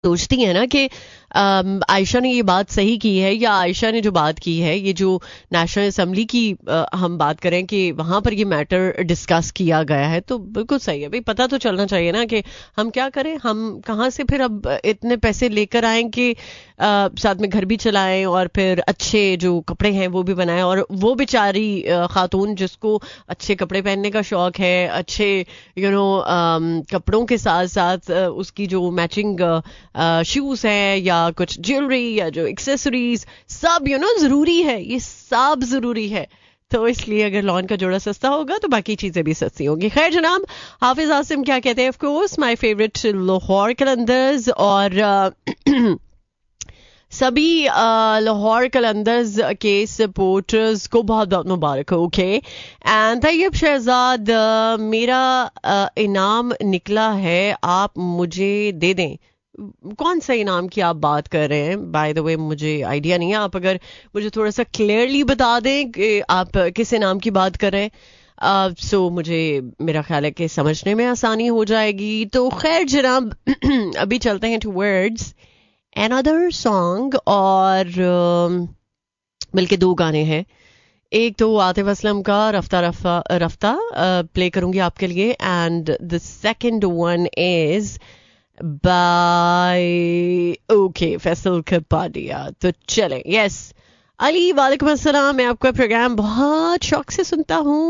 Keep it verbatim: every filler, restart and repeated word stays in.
सोचती है ना कि अम, आयशा ने ये बात सही की है, या आयशा ने जो बात की है, ये जो नेशनल असेंबली की अ, हम बात करें कि वहां पर ये मैटर डिस्कस किया गया है, तो बिल्कुल सही है भाई। पता तो चलना चाहिए ना कि हम क्या करें, हम कहाँ से फिर अब इतने पैसे लेकर आए कि अ, साथ में घर भी चलाएं और फिर अच्छे जो कपड़े हैं वो भी बनाएं। और वो बेचारी अ, खातून जिसको अच्छे कपड़े पहनने का शौक है, अच्छे यू नो कपड़ों के साथ साथ अ, उसकी जो मैचिंग शूज हैं या कुछ ज्वेलरी या जो एक्सेसरीज, सब यू नो जरूरी है, ये सब जरूरी है। तो इसलिए अगर लॉन का जोड़ा सस्ता होगा तो बाकी चीजें भी सस्ती होंगी। खैर जनाब, हाफिज आसिम क्या कहते हैं, of course my favourite Lahore Qalandars, और अ, सभी अ, लाहौर कलंदर्स के सपोर्टर्स को बहुत बहुत मुबारक हो। ओके, एंड तैयब शहजाद, अ, मेरा अ, इनाम निकला है, आप मुझे दे दें। कौन सा इनाम की आप बात कर रहे हैं? बाय द वे मुझे आइडिया नहीं है, आप अगर मुझे थोड़ा सा क्लियरली बता दें कि आप किस इनाम की बात कर रहे हैं, सो uh, मुझे मेरा ख्याल है कि समझने में आसानी हो जाएगी। तो खैर जनाब, अभी चलते हैं टुवर्ड्स अनदर सॉन्ग, और um, मिलके दो गाने हैं। एक तो आतिफ असलम का रफ्ता रफ्ता रफ्ता प्ले करूंगी आपके लिए, and the second one is by okay Faisal Kapadia. तो चलें। यस, अली वालेकुम अस्सलाम, मैं आपका प्रोग्राम बहुत शौक से सुनता हूँ।